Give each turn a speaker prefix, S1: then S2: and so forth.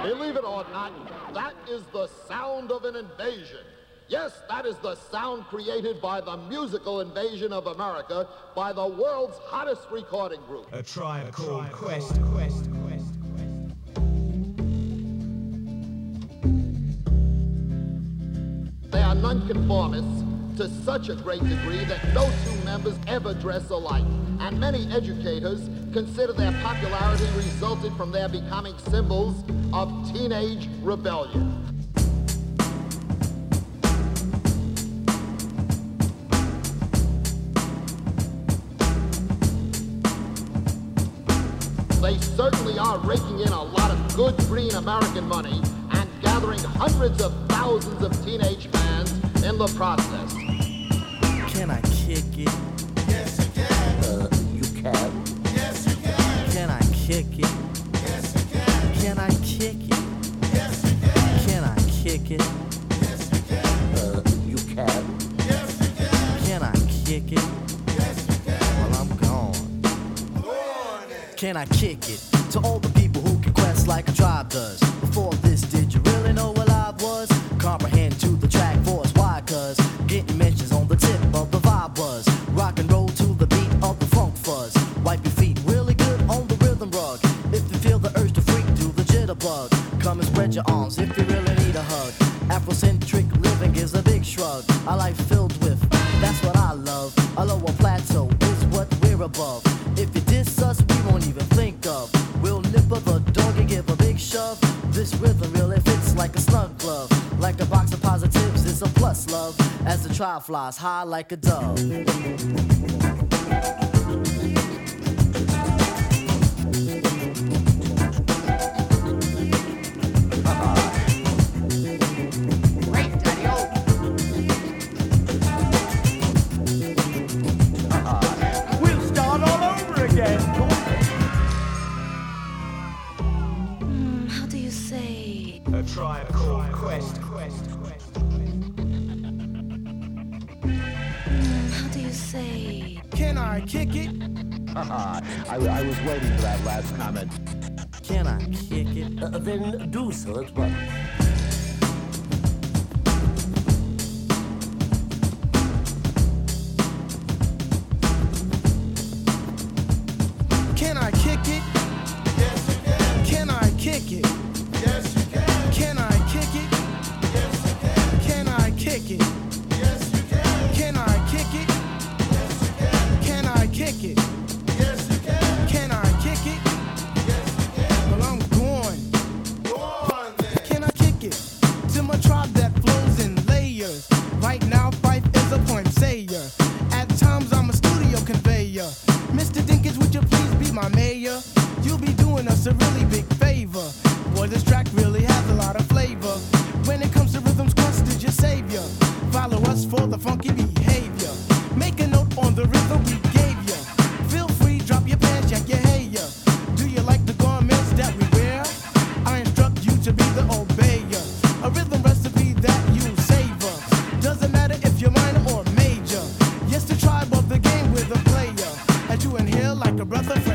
S1: Believe it or not, that is the sound of an invasion. Yes, that is the sound created by the musical invasion of America by the world's hottest recording group.
S2: A Tribe Called Quest.
S1: They are nonconformists to such a great degree that no two members ever dress alike. And many educators consider their popularity resulted from their becoming symbols of teenage rebellion. They certainly are raking in a lot of good green American money and gathering hundreds of thousands of teenage fans in the process.
S3: Can I kick it?
S4: Yes, you can.
S3: You can.
S4: Yes, you can.
S3: Can I kick it?
S4: Yes, you can.
S3: Can I kick it?
S4: Yes, you can.
S3: Can I kick it?
S4: Yes, you can.
S3: You can.
S4: Yes, you can.
S3: Can I kick it?
S4: Yes, you can.
S3: Well, I'm gone.
S4: Go on then.
S3: Can I kick it? To all the people who can quest like a tribe does. Before this, did you really know what I was? Comprehend to the track force. Why? Cause getting mentions on the tip of the vibe buzz. Rock and roll to the beat of the funk fuzz. Wipe your feet really good on the rhythm rug. If you feel the urge to freak, do the jitterbug. Come and spread your arms if you really need a hug. Afrocentric living is a big shrug. A life filled with, that's what I love. A lower plateau is what we're above. If you diss us, we won't even think of. We'll nipper the dog and give a big shove. This rhythm really fits like a snug glove. Like a box of positives, it's a plus love. As the tribe flies high like a dove.
S5: How do you say?
S2: A Tribe Called Quest.
S5: How do you say?
S4: Can I kick it?
S6: I was waiting for that last comment.
S3: Can I kick it?
S6: Then do so at once.
S4: Can I kick it? Yes, you can. Can I kick it? Yes, you can. Can I kick it? Yes, you can. Can I kick it? Yes, you can. Can I kick it? Yes, you can. Can I kick it? Yes, you can. Can I kick it? Yes, you can. Well, I'm going. Go on then. Can I kick it? To my tribe that flows in layers. Right now, Fife is a point sayer. At times, I'm a studio conveyor. Mr. Dinkins, would you please be my mayor? You'll be doing us a really big favor. Boy, this track really has a lot of flavor. When it comes to rhythms, Quest is your savior. Follow us for the funky behavior. Make a note on the rhythm we gave ya. Feel free, drop your pants, check your hair. Do you like the garments that we wear? I instruct you to be the obeyer. A rhythm recipe that you savor. Doesn't matter if you're minor or major. Yes, the tribe of the game with a player. As you inhale like a breath of